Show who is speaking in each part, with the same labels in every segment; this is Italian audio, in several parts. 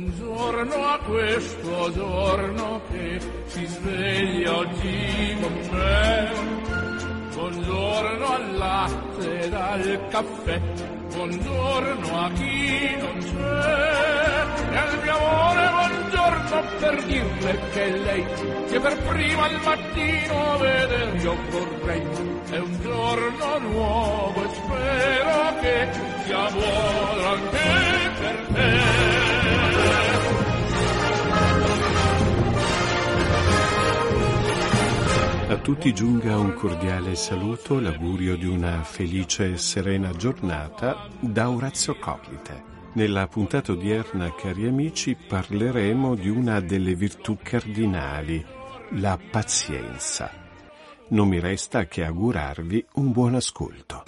Speaker 1: Buongiorno a questo giorno che si sveglia oggi con me. Buongiorno al latte ed al caffè. Buongiorno a chi non c'è. E al mio amore buongiorno per dirle che lei, che per prima al mattino veder io vorrei. È un giorno nuovo e spero che sia buono anche per te.
Speaker 2: A tutti giunga un cordiale saluto, l'augurio di una felice e serena giornata da Orazio Collite. Nella puntata odierna, cari amici, parleremo di una delle virtù cardinali, la pazienza. Non mi resta che augurarvi un buon ascolto.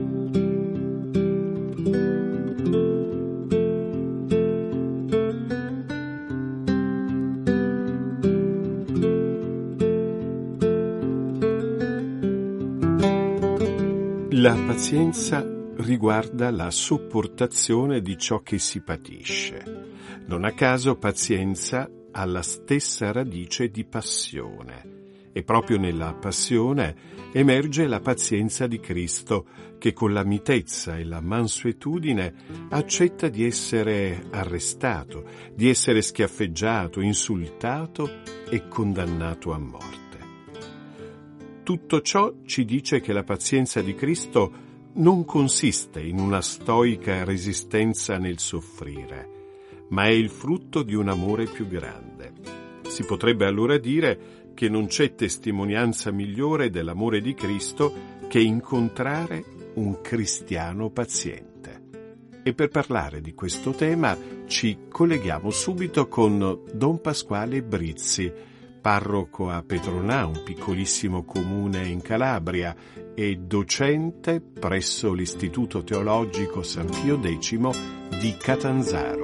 Speaker 2: La pazienza riguarda la sopportazione di ciò che si patisce. Non a caso pazienza ha la stessa radice di passione. E proprio nella passione emerge la pazienza di Cristo, che con la mitezza e la mansuetudine accetta di essere arrestato, di essere schiaffeggiato, insultato e condannato a morte. Tutto ciò ci dice che la pazienza di Cristo non consiste in una stoica resistenza nel soffrire, ma è il frutto di un amore più grande. Si potrebbe allora dire che non c'è testimonianza migliore dell'amore di Cristo che incontrare un cristiano paziente. E per parlare di questo tema ci colleghiamo subito con Don Pasquale Brizzi, parroco a Petronà, un piccolissimo comune in Calabria, e docente presso l'Istituto Teologico San Pio X di Catanzaro.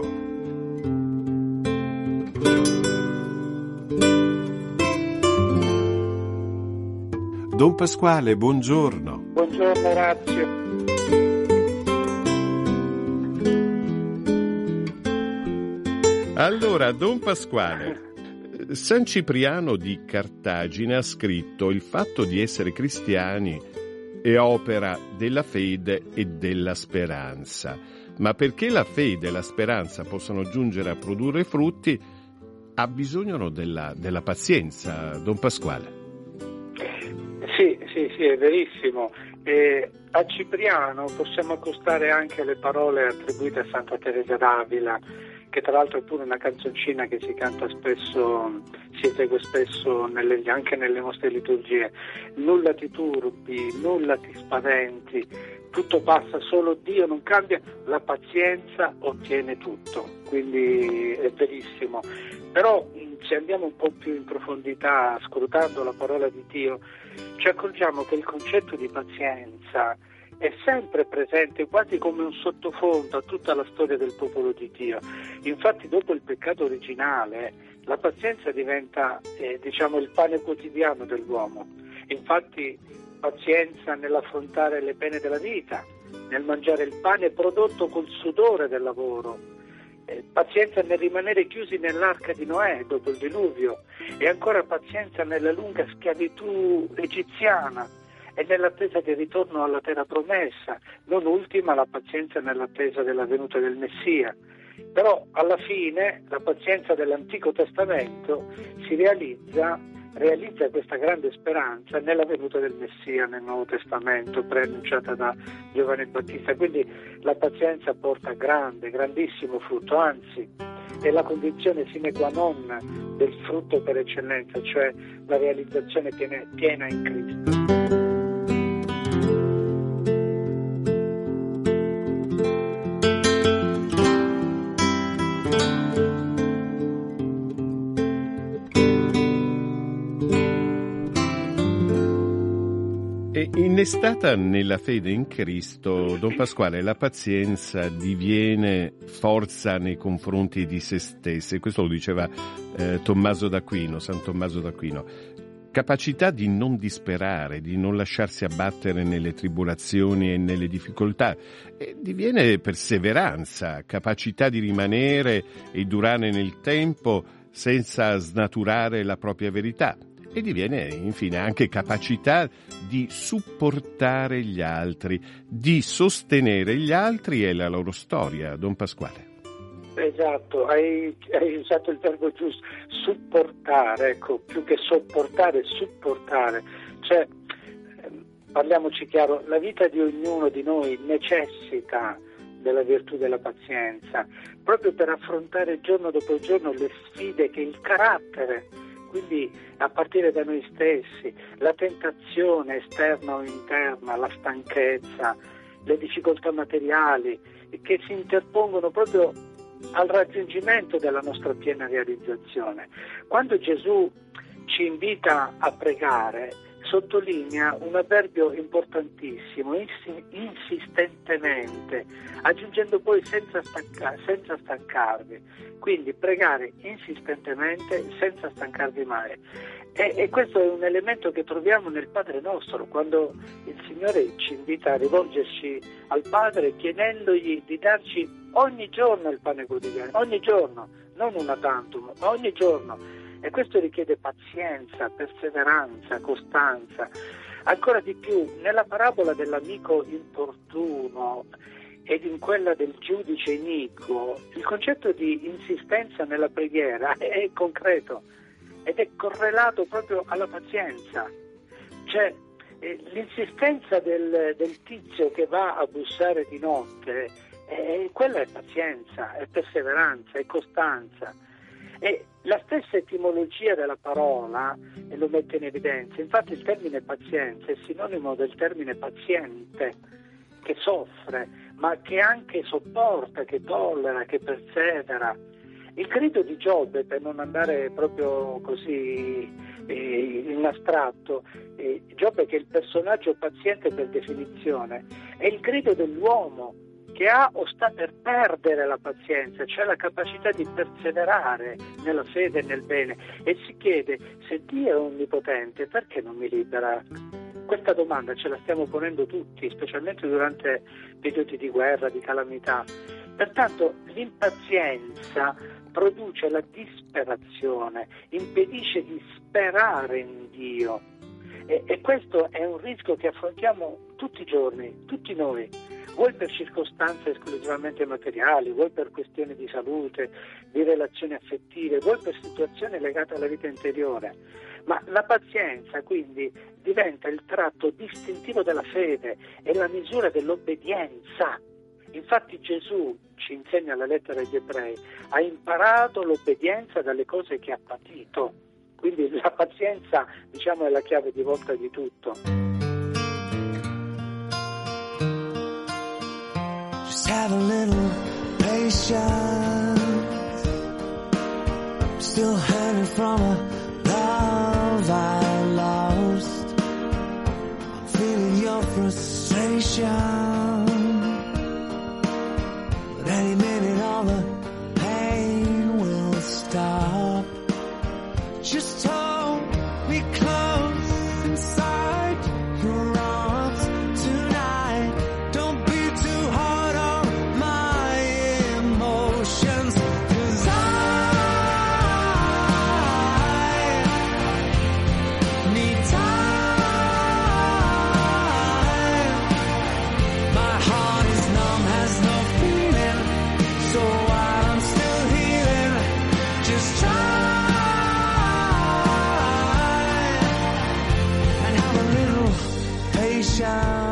Speaker 2: Don Pasquale, buongiorno.
Speaker 3: Buongiorno Orazio.
Speaker 2: Allora, Don Pasquale, San Cipriano di Cartagine ha scritto: il fatto di essere cristiani è opera della fede e della speranza, ma perché la fede e la speranza possano giungere a produrre frutti ha bisogno della pazienza, Don Pasquale.
Speaker 3: Sì, è verissimo. A Cipriano possiamo accostare anche le parole attribuite a Santa Teresa d'Avila, che tra l'altro è pure una canzoncina che si canta spesso, si esegue spesso anche nelle nostre liturgie. Nulla ti turbi, nulla ti spaventi, tutto passa, solo Dio non cambia, la pazienza ottiene tutto, quindi è verissimo. Però se andiamo un po' più in profondità, scrutando la parola di Dio, ci accorgiamo che il concetto di pazienza è sempre presente, quasi come un sottofondo a tutta la storia del popolo di Dio. Infatti dopo il peccato originale la pazienza diventa il pane quotidiano dell'uomo. Infatti pazienza nell'affrontare le pene della vita, nel mangiare il pane prodotto col sudore del lavoro, pazienza nel rimanere chiusi nell'arca di Noè dopo il diluvio, e ancora pazienza nella lunga schiavitù egiziana e nell'attesa del ritorno alla terra promessa, non ultima la pazienza nell'attesa della venuta del Messia. Però alla fine la pazienza dell'Antico Testamento si realizza questa grande speranza nella venuta del Messia nel Nuovo Testamento, preannunciata da Giovanni Battista. Quindi la pazienza porta grandissimo frutto, anzi è la condizione sine qua non del frutto per eccellenza, cioè la realizzazione piena in Cristo.
Speaker 2: Innestata nella fede in Cristo, Don Pasquale, la pazienza diviene forza nei confronti di se stessi. Questo lo diceva Tommaso d'Aquino, San Tommaso d'Aquino. capacità di non disperare, di non lasciarsi abbattere nelle tribolazioni e nelle difficoltà, e diviene perseveranza, capacità di rimanere e durare nel tempo senza snaturare la propria verità, e diviene infine anche capacità di supportare gli altri, di sostenere gli altri e la loro storia. Don Pasquale.
Speaker 3: Esatto, hai usato il verbo giusto, supportare, ecco, più che sopportare, supportare. Cioè, parliamoci chiaro, la vita di ognuno di noi necessita della virtù della pazienza, proprio per affrontare giorno dopo giorno le sfide che il carattere, quindi a partire da noi stessi, la tentazione esterna o interna, la stanchezza, le difficoltà materiali che si interpongono proprio al raggiungimento della nostra piena realizzazione. Quando Gesù ci invita a pregare, sottolinea un avverbio importantissimo, insistentemente, aggiungendo poi senza stancarvi. Quindi pregare insistentemente, senza stancarvi mai. E questo è un elemento che troviamo nel Padre nostro, quando il Signore ci invita a rivolgerci al Padre chiedendogli di darci ogni giorno il pane quotidiano, ogni giorno, non una tantum, ma ogni giorno. E questo richiede pazienza, perseveranza, costanza. Ancora di più, nella parabola dell'amico importuno ed in quella del giudice iniquo, il concetto di insistenza nella preghiera è concreto ed è correlato proprio alla pazienza. Cioè, l'insistenza del tizio che va a bussare di notte, quella è pazienza, è perseveranza, è costanza. E la stessa etimologia della parola lo mette in evidenza. Infatti il termine pazienza è sinonimo del termine paziente, che soffre, ma che anche sopporta, che tollera, che persevera. Il grido di Giobbe, per non andare proprio così in astratto, Giobbe, che è il personaggio paziente per definizione, è il grido dell'uomo che ha o sta per perdere la pazienza, cioè la capacità di perseverare nella fede e nel bene, e si chiede: se Dio è onnipotente, perché non mi libera? Questa domanda ce la stiamo ponendo tutti, specialmente durante periodi di guerra, di calamità. Pertanto l'impazienza produce la disperazione, impedisce di sperare in Dio, e questo è un rischio che affrontiamo tutti i giorni, tutti noi, vuoi per circostanze esclusivamente materiali, vuoi per questioni di salute, di relazioni affettive, vuoi per situazioni legate alla vita interiore. Ma la pazienza quindi diventa il tratto distintivo della fede, è la misura dell'obbedienza. Infatti Gesù, ci insegna la lettera agli Ebrei, ha imparato l'obbedienza dalle cose che ha patito. Quindi la pazienza, diciamo, è la chiave di volta di tutto.
Speaker 4: Just have a little patience. I'm still hanging from a love I lost. I'm feeling your frustration. But any minute all the pain will stop. Just hold me close inside your arms tonight. Don't be too hard on my emotions, 'cause I need time. My heart is numb, has no feeling, so while I'm still healing, just try. I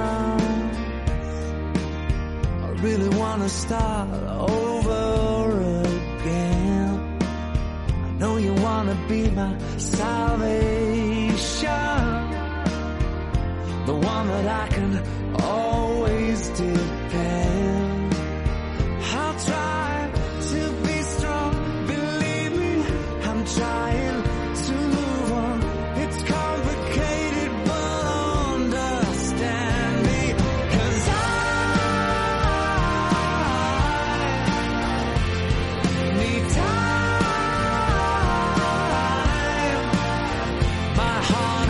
Speaker 4: really wanna start over again. I know you wanna be my salvation, the one that I can always depend. I'll try to be strong, believe me, I'm trying to move on. It's complicated, but understand me, 'cause I need time. My heart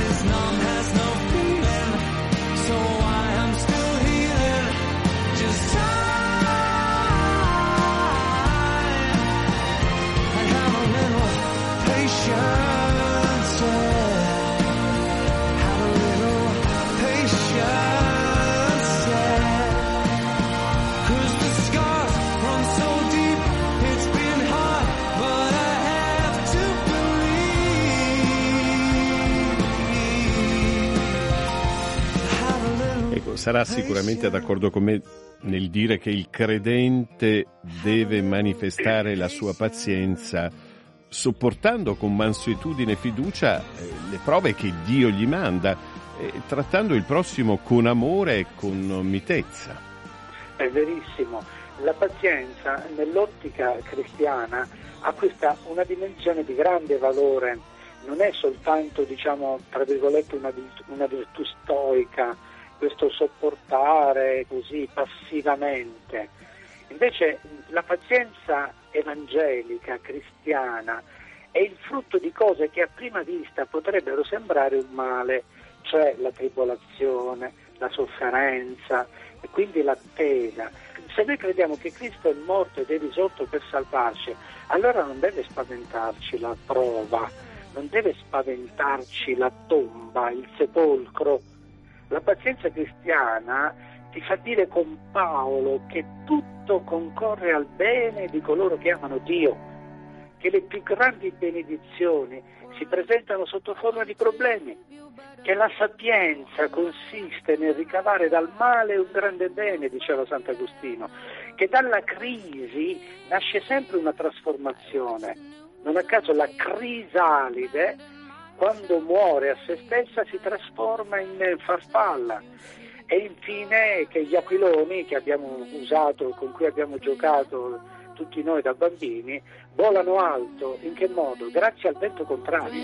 Speaker 2: sarà sicuramente d'accordo con me nel dire che il credente deve manifestare la sua pazienza sopportando con mansuetudine e fiducia le prove che Dio gli manda, trattando il prossimo con amore e con mitezza.
Speaker 3: È verissimo. La pazienza nell'ottica cristiana acquista una dimensione di grande valore, non è soltanto, diciamo, tra virgolette, una virtù stoica, questo sopportare così passivamente. Invece la pazienza evangelica, cristiana, è il frutto di cose che a prima vista potrebbero sembrare un male, cioè la tribolazione, la sofferenza e quindi l'attesa. Se noi crediamo che Cristo è morto ed è risorto per salvarci, allora non deve spaventarci la prova, non deve spaventarci la tomba, il sepolcro. La pazienza cristiana ti fa dire con Paolo che tutto concorre al bene di coloro che amano Dio, che le più grandi benedizioni si presentano sotto forma di problemi, che la sapienza consiste nel ricavare dal male un grande bene, diceva Sant'Agostino, che dalla crisi nasce sempre una trasformazione. Non a caso la crisalide, quando muore a se stessa, si trasforma in farfalla. E infine che gli aquiloni che abbiamo usato, con cui abbiamo giocato tutti noi da bambini, volano alto. In che modo? Grazie al vento contrario.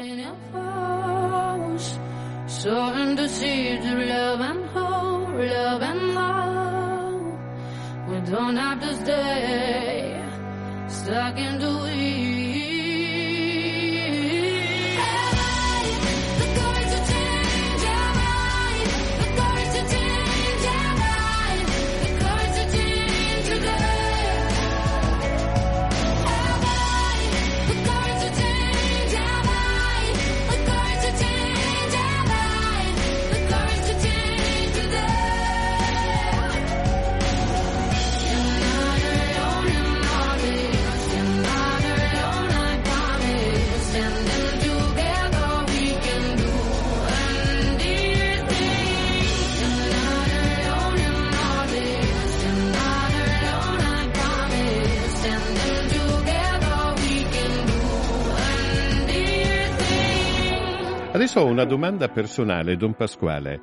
Speaker 5: Soaring to seeds of love and hope, love and hope. We don't have to stay stuck in the weeds.
Speaker 2: Adesso ho una domanda personale, Don Pasquale.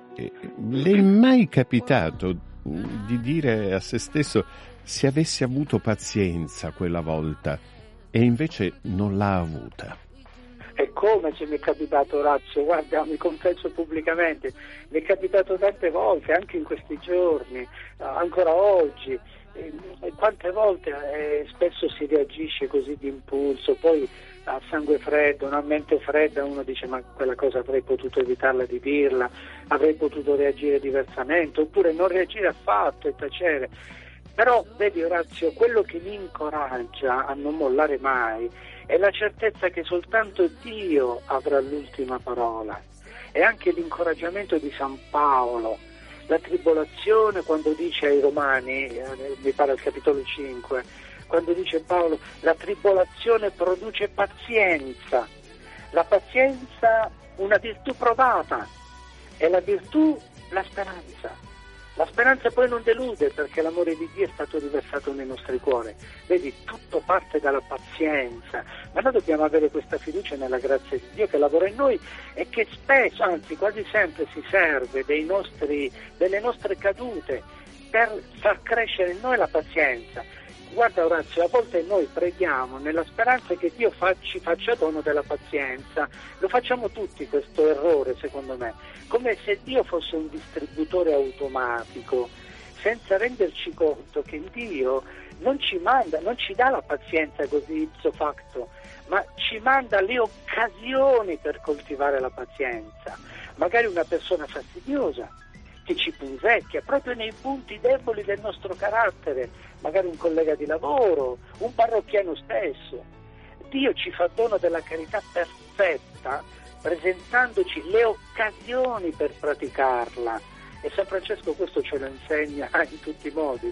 Speaker 2: Le è mai capitato di dire a se stesso se avessi avuto pazienza quella volta e invece non l'ha avuta?
Speaker 3: E come se mi è capitato, Orazio? Guarda, mi confesso pubblicamente, mi è capitato tante volte, anche in questi giorni, ancora oggi. Quante volte spesso si reagisce così di impulso, poi a sangue freddo, a mente fredda, uno dice ma quella cosa avrei potuto evitarla di dirla, avrei potuto reagire diversamente, oppure non reagire affatto e tacere. Però vedi, Orazio, quello che mi incoraggia a non mollare mai è la certezza che soltanto Dio avrà l'ultima parola. E anche l'incoraggiamento di San Paolo, la tribolazione, quando dice ai Romani, mi pare al capitolo 5, quando dice Paolo, la tribolazione produce pazienza, la pazienza una virtù provata e la virtù la speranza. La speranza poi non delude perché l'amore di Dio è stato riversato nei nostri cuori. Vedi, tutto parte dalla pazienza, ma noi dobbiamo avere questa fiducia nella grazia di Dio che lavora in noi e che spesso, anzi quasi sempre si serve delle nostre cadute per far crescere in noi la pazienza. Guarda Orazio, a volte noi preghiamo nella speranza che Dio ci faccia dono della pazienza. Lo facciamo tutti questo errore, secondo me, come se Dio fosse un distributore automatico, senza renderci conto che Dio non ci dà la pazienza così ipso facto, ma ci manda le occasioni per coltivare la pazienza. Magari una persona fastidiosa che ci punzecchia proprio nei punti deboli del nostro carattere, magari un collega di lavoro, un parrocchiano stesso. Dio ci fa dono della carità perfetta, presentandoci le occasioni per praticarla. E San Francesco questo ce lo insegna in tutti i modi.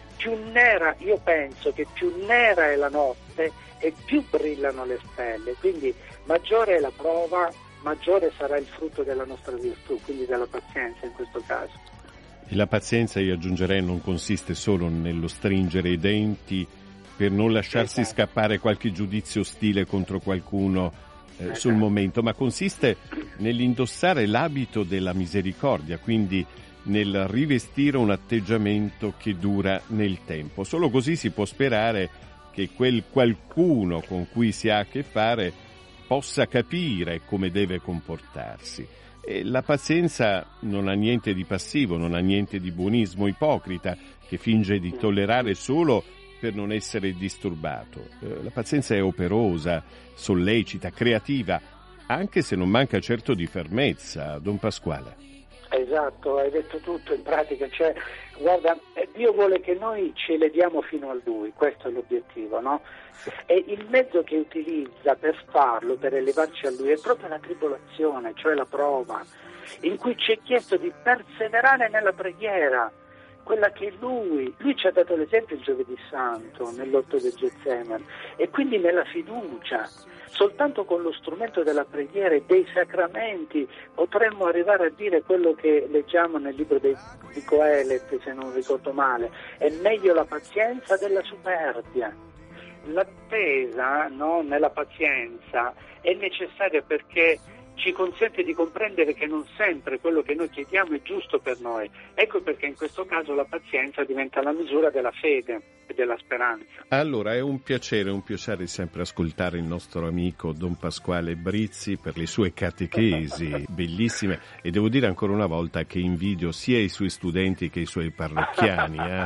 Speaker 3: Io penso che più nera è la notte e più brillano le stelle, quindi maggiore è la prova, maggiore sarà il frutto della nostra virtù, quindi della pazienza in questo caso.
Speaker 2: E la pazienza, io aggiungerei, non consiste solo nello stringere i denti per non lasciarsi scappare qualche giudizio ostile contro qualcuno sul momento, ma consiste nell'indossare l'abito della misericordia, quindi nel rivestire un atteggiamento che dura nel tempo. Solo così si può sperare che quel qualcuno con cui si ha a che fare possa capire come deve comportarsi. E la pazienza non ha niente di passivo, non ha niente di buonismo ipocrita che finge di tollerare solo per non essere disturbato. La pazienza è operosa, sollecita, creativa, anche se non manca certo di fermezza, Don Pasquale.
Speaker 3: Esatto, hai detto tutto in pratica, cioè, guarda, Dio vuole che noi ce le diamo fino a Lui, questo è l'obiettivo, no? E il mezzo che utilizza per farlo, per elevarci a Lui, è proprio la tribolazione, cioè la prova, in cui ci è chiesto di perseverare nella preghiera, quella che lui ci ha dato l'esempio il giovedì santo nell'orto del Getsemani, e quindi nella fiducia. Soltanto con lo strumento della preghiera e dei sacramenti potremmo arrivare a dire quello che leggiamo nel libro di Coelet, se non ricordo male: è meglio la pazienza della superbia. L'attesa, no, nella pazienza è necessaria perché ci consente di comprendere che non sempre quello che noi chiediamo è giusto per noi. Ecco perché in questo caso la pazienza diventa la misura della fede e della speranza.
Speaker 2: Allora, è un piacere sempre ascoltare il nostro amico Don Pasquale Brizzi per le sue catechesi bellissime, e devo dire ancora una volta che invidio sia i suoi studenti che i suoi parrocchiani.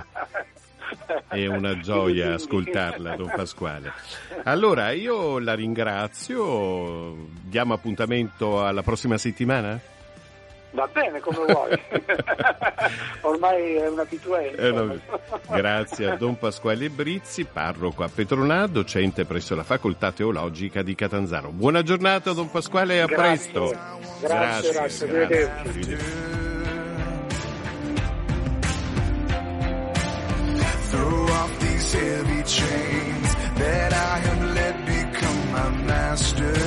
Speaker 2: È una gioia ascoltarla, Don Pasquale. Allora, io la ringrazio. Diamo appuntamento alla prossima settimana?
Speaker 3: Va bene, come vuoi. Ormai è un abitué.
Speaker 2: Grazie a Don Pasquale Brizzi, parroco a Petronà, docente presso la Facoltà Teologica di Catanzaro. Buona giornata, Don Pasquale, e a presto.
Speaker 3: Grazie. Arrivederci.
Speaker 6: Throw off these heavy chains that I have let become my master.